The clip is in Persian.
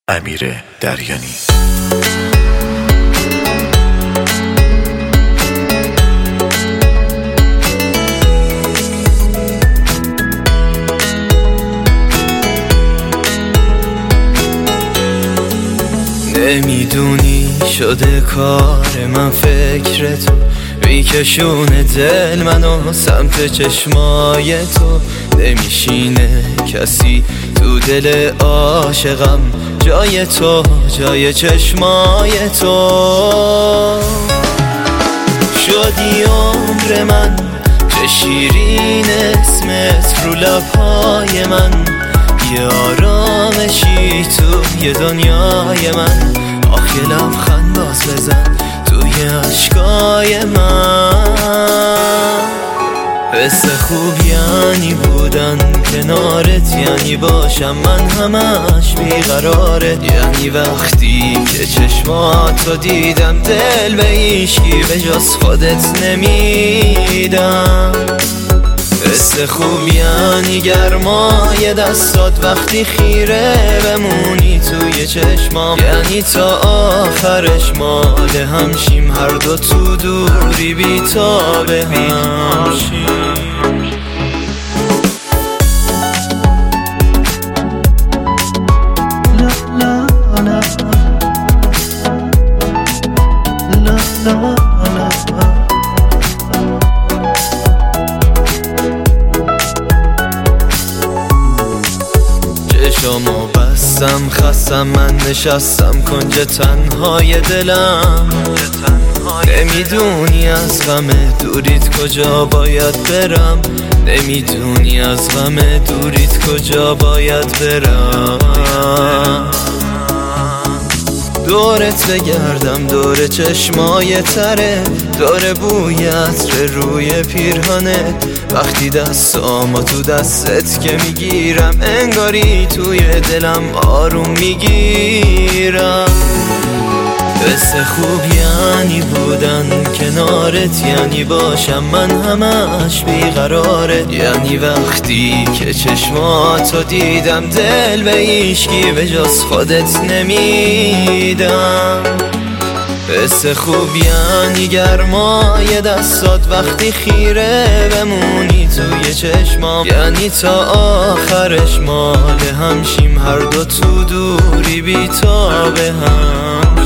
امیر دریانی. نمیدونی شده کار من فکر تو، میکشونه دل منو سمت چشمای تو. نمیشینه کسی تو دل عاشقم جای تو، جای چشمای تو. شدی عمر من، چه شیرین اسمت رو لبهای من. یه آرامشی تو یه دنیای من. آخ یه لبخند باز بزن توی عشقای من. حس خوب یعنی بودن کنارت، یعنی باشم من همش بیقراره. یعنی وقتی که چشماتو دیدم دل به هیچکی به جز خودت نمیدم. حس خوب یعنی گرمای دستات وقتی خیره بمونی توی چشمام. یعنی تا آخرش مال همشیم، هر دو تو دوری بی تا به همشیم. چشمو بستم خستم، من نشستم کنج تنهای دلم. نمیدونی از غم دوریت کجا باید برم. نمیدونی از غم دوریت کجا باید برم. دورت بگردم دور چشمای تره، دور بوی عطر روی پیرهنه. وقتی دستامو تو دستت که میگیرم، انگاری توی دلم آروم میگیرم. حس خوب یعنی بودن کنارت، یعنی باشم من همش بیقراره. یعنی وقتی که چشماتو دیدم دل به هیچکی به جز خودت نمیدم. حس خوب یعنی گرمای دستات وقتی خیره بمونی توی چشمام. یعنی تا آخرش مال همشیم، هر دو تو دوری بی تا به هم.